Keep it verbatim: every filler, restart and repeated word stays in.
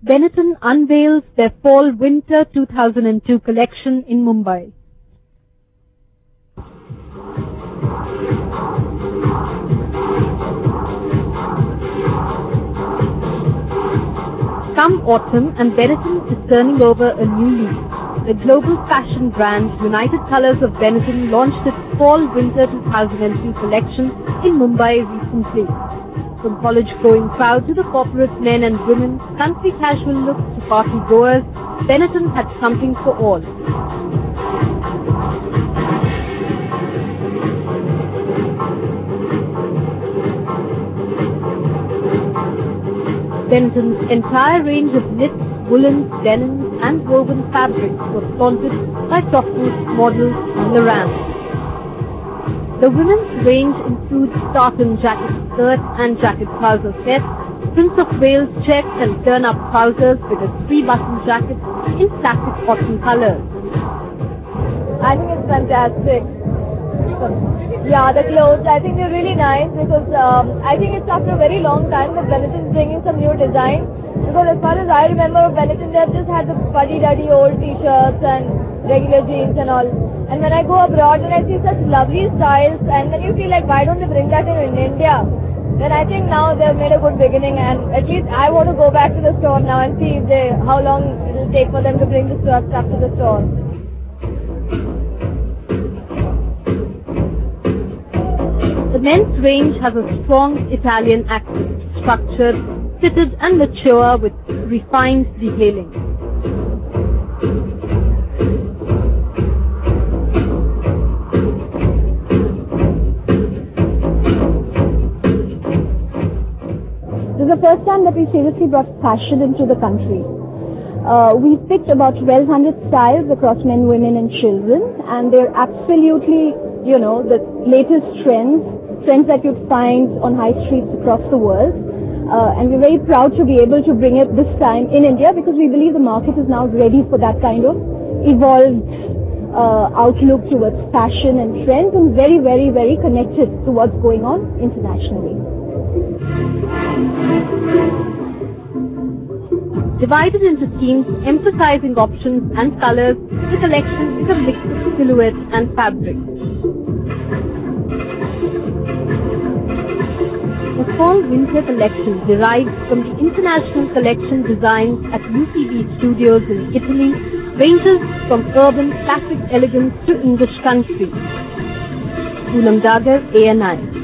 Benetton unveils their Fall-Winter two thousand two collection in Mumbai. Come autumn, and Benetton is turning over a new leaf. The global fashion brand United Colors of Benetton launched its Fall-Winter two thousand two collection in Mumbai recently. From college-going crowd to the corporate men and women, country casual looks to party goers, Benetton had something for all. Benetton's entire range of knits, woolens, denims and woven fabrics was flaunted by top models on the ramp. The women's range includes tartan jacket skirt and jacket trouser sets, Prince of Wales check and turn-up trousers with a three-button jacket in classic cotton colors. I think it's fantastic. Yeah, the clothes, I think they're really nice because um, I think it's after a very long time that Benetton is bringing some new design. Because as far as I remember, Benetton, they've just had the fuddy-duddy old t-shirts and regular jeans and all. And when I go abroad and I see such lovely styles, and then you feel like, why don't they bring that in, in India? Then I think now they've made a good beginning, and at least I want to go back to the store now and see if they, how long it will take for them to bring the stuff to the store. The men's range has a strong Italian accent, structured, fitted and mature with refined detailing. This is the first time that we seriously brought fashion into the country. Uh, we picked about twelve hundred styles across men, women and children, and they're absolutely, you know, the latest trends, trends that you'd find on high streets across the world. Uh, and we're very proud to be able to bring it this time in India because we believe the market is now ready for that kind of evolved uh, outlook towards fashion and trends, and very, very, very connected to what's going on internationally. Divided into teams emphasizing options and colors, the collection is a mix of silhouettes and fabrics. The Fall-Winter collection derives from the international collection designs at U C B Studios in Italy, ranges from urban classic elegance to English country. Poonam Dagar, A N I.